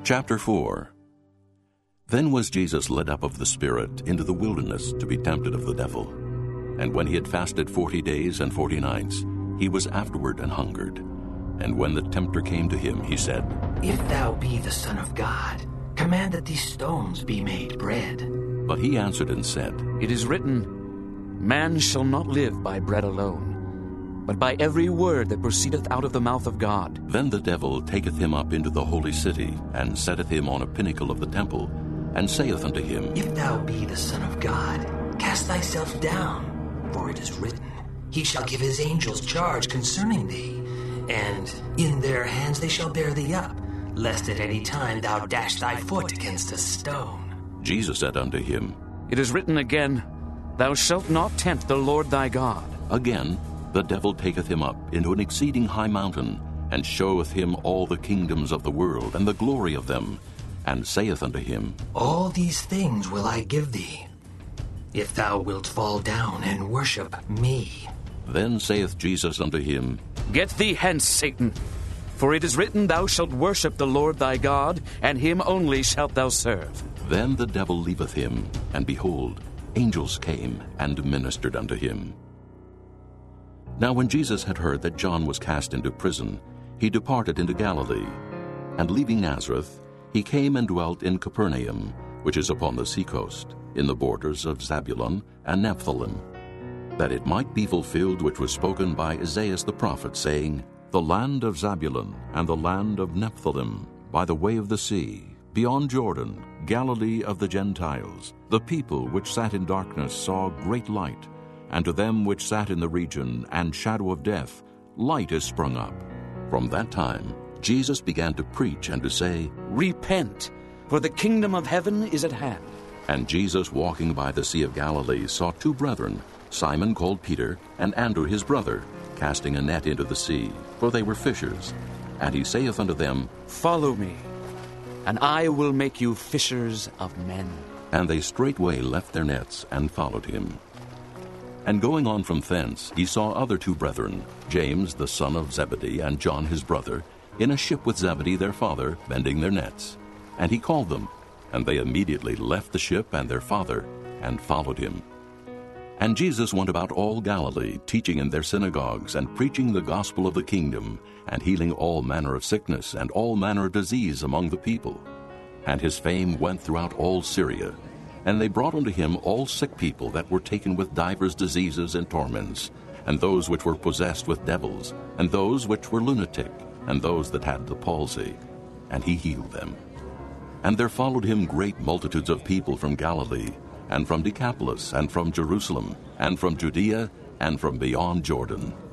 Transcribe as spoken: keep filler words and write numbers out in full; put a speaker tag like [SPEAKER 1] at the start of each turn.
[SPEAKER 1] Chapter four. Then was Jesus led up of the Spirit into the wilderness to be tempted of the devil. And when he had fasted forty days and forty nights, he was afterward and hungered. And when the tempter came to him, he said,
[SPEAKER 2] If thou be the Son of God, command that these stones be made bread.
[SPEAKER 1] But he answered and said,
[SPEAKER 3] It is written, Man shall not live by bread alone, but by every word that proceedeth out of the mouth of God.
[SPEAKER 1] Then the devil taketh him up into the holy city, and setteth him on a pinnacle of the temple, and saith unto him,
[SPEAKER 2] If thou be the Son of God, cast thyself down, for it is written, He shall give his angels charge concerning thee, and in their hands they shall bear thee up, lest at any time thou dash thy foot against a stone.
[SPEAKER 1] Jesus said unto him,
[SPEAKER 3] It is written again, Thou shalt not tempt the Lord thy God.
[SPEAKER 1] Again, the devil taketh him up into an exceeding high mountain, and showeth him all the kingdoms of the world, and the glory of them, and saith unto him,
[SPEAKER 2] All these things will I give thee, if thou wilt fall down and worship me.
[SPEAKER 1] Then saith Jesus unto him,
[SPEAKER 3] Get thee hence, Satan, for it is written, Thou shalt worship the Lord thy God, and him only shalt thou serve.
[SPEAKER 1] Then the devil leaveth him, and behold, angels came and ministered unto him. Now when Jesus had heard that John was cast into prison, he departed into Galilee. And leaving Nazareth, he came and dwelt in Capernaum, which is upon the seacoast, in the borders of Zabulon and Nephthalim, that it might be fulfilled which was spoken by Isaiah the prophet, saying, The land of Zabulon and the land of Nephthalim, by the way of the sea, beyond Jordan, Galilee of the Gentiles, the people which sat in darkness saw great light, and to them which sat in the region and shadow of death, light is sprung up. From that time Jesus began to preach and to say,
[SPEAKER 3] Repent, for the kingdom of heaven is at hand.
[SPEAKER 1] And Jesus, walking by the Sea of Galilee, saw two brethren, Simon called Peter, and Andrew his brother, casting a net into the sea, for they were fishers. And he saith unto them,
[SPEAKER 3] Follow me, and I will make you fishers of men.
[SPEAKER 1] And they straightway left their nets and followed him. And going on from thence, he saw other two brethren, James the son of Zebedee, and John his brother, in a ship with Zebedee their father, mending their nets. And he called them, and they immediately left the ship and their father, and followed him. And Jesus went about all Galilee, teaching in their synagogues, and preaching the gospel of the kingdom, and healing all manner of sickness and all manner of disease among the people. And his fame went throughout all Syria. And they brought unto him all sick people that were taken with divers diseases and torments, and those which were possessed with devils, and those which were lunatic, and those that had the palsy. And he healed them. And there followed him great multitudes of people from Galilee, and from Decapolis, and from Jerusalem, and from Judea, and from beyond Jordan,